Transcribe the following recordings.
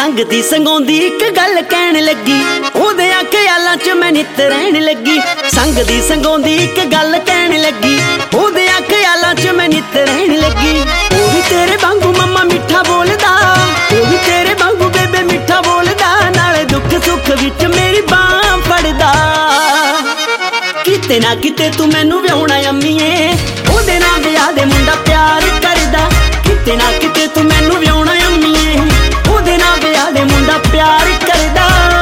ਸੰਗਦੀ ਸੰਗਾਉਂਦੀ ਇੱਕ ਗੱਲ ਕਹਿਣ ਲੱਗੀ, ਉਹਦੇ ਖਿਆਲਾਂ ਚ ਮੈਂ ਨਿੱਤ ਰਹਿਣ ਲੱਗੀ। ਸੰਗਦੀ ਸੰਗਾਉਂਦੀ ਇੱਕ ਗੱਲ ਕਹਿਣ ਲੱਗੀ, ਉਹਦੇ ਖਿਆਲਾਂ ਚ ਮੈਂ ਨਿੱਤ ਰਹਿਣ ਲੱਗੀ। ਉਹ ਵੀ ਤੇਰੇ ਵਾਂਗੂ ਮੰਮਾ ਮਿੱਠਾ ਬੋਲਦਾ, ਉਹ ਵੀ ਤੇਰੇ ਵਾਂਗੂ ਬੇਬੇ ਮਿੱਠਾ ਬੋਲਦਾ, ਨਾਲੇ ਦੁੱਖ ਸੁੱਖ ਵਿੱਚ ਮੇਰੀ ਬਾਂਹ ਫੜਦਾ। ਕਿਤੇ ਨਾ ਕਿਤੇ ਤੂੰ ਮੈਨੂੰ ਵਿਆਹੁਣਾ ਅੰਮੀਏ, ਉਹਦੇ ਨਾਲ ਵਿਆਹ ਦੇ ਮੁੰਡਾ ਪਿਆਰ ਕਰਦਾ। ਕਿਤੇ ਨਾ ਕਿਤੇ ਤੂੰ ਮੈਨੂੰ ਵਿਆਹੁਣਾ ਅੰਮੀਏ, ਉਹਦੇ ਨਾਲ ਵਿਆਹ ਦੇ ਮੁੰਡਾ ਪਿਆਰ ਕਰਦਾ।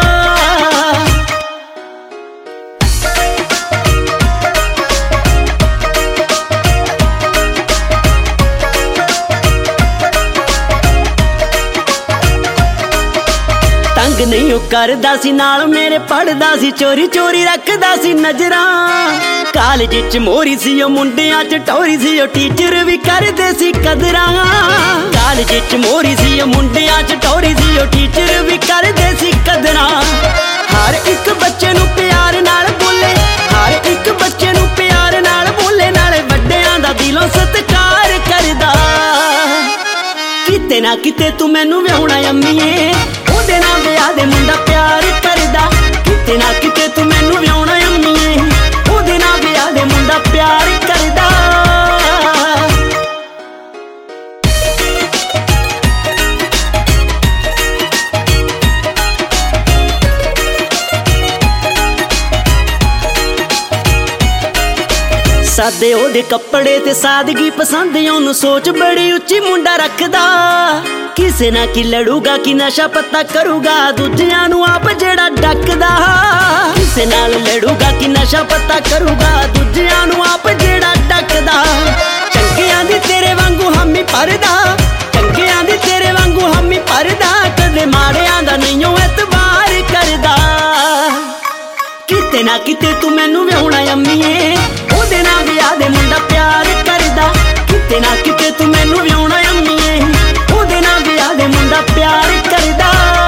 ਤੰਗ ਨਹੀਂ ਉਹ ਕਰਦਾ ਸੀ, ਨਾਲ ਮੇਰੇ ਪੜਦਾ ਸੀ, ਚੋਰੀ ਚੋਰੀ ਰੱਖਦਾ ਸੀ ਨਜ਼ਰਾਂ। ਕਾਲਜ ਚ ਮੋਰੀ ਸੀ ਉਹ, ਮੁੰਡਿਆਂ ਚ ਟੋਰੀ ਸੀ ਉਹ, ਟੀਚਰ ਵੀ ਕਰਦੇ ਸੀ ਕਦਰਾਂ। ਕਾਲਜ ਚ ਮੋਰੀ ਸੀ ਉਹ, ਮੁੰਡਿਆਂ ਚ ਟੋਰੀ ਸੀ ਉਹ, ਟੀਚਰ ਵੀ ਕਰਦੇ ਸੀ ਕਦਰਾਂ। ਹਰ ਇੱਕ ਬੱਚੇ ਨੂੰ ਪਿਆਰ ਨਾਲ ਬੋਲੇ, ਹਰ ਇੱਕ ਬੱਚੇ ਨੂੰ ਪਿਆਰ ਨਾਲ ਬੋਲੇ, ਨਾਲੇ ਵੱਡਿਆਂ ਦਾ ਦਿਲੋਂ ਸਤਿਕਾਰ ਕਰਦਾ। ਕਿਤੇ ਨਾ ਕਿਤੇ ਤੂੰ ਮੈਨੂੰ ਵਿਆਹੁਣਾ ਅੰਮੀਏ, ਉਹਦੇ ਨਾਲ ਵਿਆਹ ਦੇ ਮੁੰਡਾ ਪਿਆਰ ਕਰਦਾ। ਕਿਤੇ ਨਾ ਕਿਤੇ ਤੂੰ ਮੈਨੂੰ ਵਿਆਹੁਣਾ ਅੰਮੀਏ, ਉਹਦੇ ਨਾਲ ਵਿਆਹ ਦੇ ਮੁੰਡਾ ਪਿਆਰ ਕਰਦਾ। ਸਾਦੇ ਉਹਦੇ ਕੱਪੜੇ ਤੇ ਸਾਦਗੀ ਪਸੰਦ, ਉਹਨੂੰ ਸੋਚ ਬੜੀ ਉੱਚੀ ਮੁੰਡਾ ਰੱਖਦਾ। ਕਿਸੇ ਨਾ ਕੀ ਲੜੂਗਾ, ਕੀ ਨਸ਼ਾ ਪੱਤਾ ਕਰੂਗਾ, ਦੂਜਿਆਂ ਨੂੰ ਆਪ ਜਿਹੜਾ ਡੱਕਦਾ। ਕਿਸੇ ਨਾਲ ਲੜੂਗਾ, ਕੀ ਨਸ਼ਾ ਪੱਤਾ ਕਰੂਗਾ, ਦੂਜਿਆਂ ਨੂੰ ਆਪ ਜਿਹੜਾ ਡੱਕਦਾ। ਚੰਗਿਆਂ ਦੀ ਤੇਰੇ ਵਾਂਗੂ ਹਾਮੀ ਭਰਦਾ, ਚੰਗਿਆਂ ਦੀ ਤੇਰੇ ਵਾਂਗੂ ਹਾਮੀ ਭਰਦਾ, ਕਦੇ ਮਾੜਿਆਂ ਦਾ ਨਹੀਂ ਉਹ ਐਤਬਾਰ ਕਰਦਾ। ਕਿਤੇ ਨਾ ਕਿਤੇ ਤੂੰ ਮੈਨੂੰ ਵਿਆਹੁਣਾ ਅੰਮੀਏ, ਉਹਦੇ ਨਾਲ ਵਿਆਹ ਦੇ ਮੁੰਡਾ ਪਿਆਰ ਕਰਦਾ। ਕਿਤੇ ਨਾ ਕਿਤੇ ਤੂੰ ਮੈਨੂੰ ਵਿਆਹੁਣਾ ਅੰਮੀਏ, ਉਹਦੇ ਨਾਲ ਵਿਆਹ ਦੇ ਮੁੰਡਾ ਪਿਆਰ ਕਰਦਾ।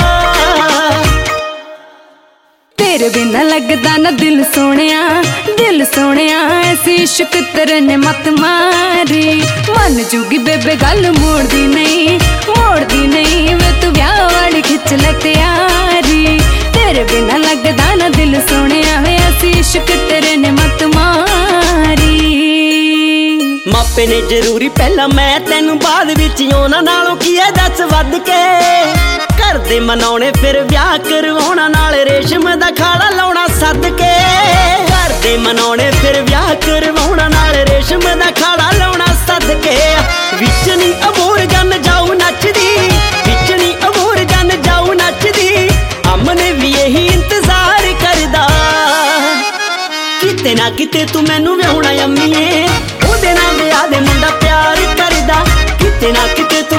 ਤੇਰੇ ਬਿਨਾ ਲੱਗਦਾ ਨਾ ਦਿਲ ਸੋਹਣਿਆ, ਦਿਲ ਸੋਹਣਿਆ, ਐਸੀ ਇਸ਼ਕ ਤੇਰੇ ਨੇ ਮਤ ਮਾਰੀ। ਮੰਨ ਜੂਗੀ ਬੇਬੇ ਗੱਲ ਮੋੜਦੀ ਨਹੀਂ, ਮੋੜਦੀ ਨਹੀਂ, ਵੇ ਤੂੰ ਵਿਆਹ ਵਾਲੀ ਖਿੱਚ ਲੈ ਤਿਆਰੀ। ਤੇਰੇ ਬਿਨਾ ਲੱਗਦਾ ਨਾ ਦਿਲ ਸੋਹਣਿਆ, ਵੇ ਐਸੀ ਇਸ਼ਕ ਤੇਰੇ ਨੇ ਮਤ ਮਾਰੀ। ਮਾਪੇ ਨੇ ਜ਼ਰੂਰੀ ਪਹਿਲਾਂ ਮੈਂ ਤੈਨੂੰ, ਬਾਅਦ ਵਿੱਚ ਉਹਨਾਂ ਨਾਲੋਂ ਕੀ ਹੈ ਦੱਸ ਵੱਧ ਕੇ। ਘਰ ਦੇ ਮਨਾਉਣੇ ਫਿਰ ਵਿਆਹ ਕਰਵਾਉਣਾ, ਨਾਲ ਰੇਸ਼ਮ ਦਾ ਖਾੜਾ ਲਾਉਣਾ ਸੱਦ ਕੇ। ਘਰ ਦੇ ਮਨਾਉਣੇ ਫਿਰ ਵਿਆਹ ਕਰਵਾਉਣਾ, ਨਾਲ ਰੇਸ਼ਮ ਦਾ ਖਾੜਾ ਲਾਉਣਾ ਸੱਦ ਕੇ। ਵਿੱਚ ਨੀ ਅਬੋਰ ਗੰਨ ਜਾਊ ਨੱਚਦੀ, ਵਿੱਚ ਨੀ ਅਬੋਰ ਗੰਨ ਜਾਊ ਨੱਚਦੀ, ਅਮਨ ਵੀ ਇਹੀ ਇੰਤਜ਼ਾਰ ਕਰਦਾ। ਕਿਤੇ ਨਾ ਕਿਤੇ ਤੂੰ ਮੈਨੂੰ ਵਿਆਹੁਣਾ ਅੰਮੀਏ, ਉਹਦੇ ਨਾਲ ਵਿਆਹ ਦੇ ਮੁੰਡਾ ਪਿਆਰ ਕਰਦਾ। ਕਿਤੇ ਨਾ ਕਿਤੇ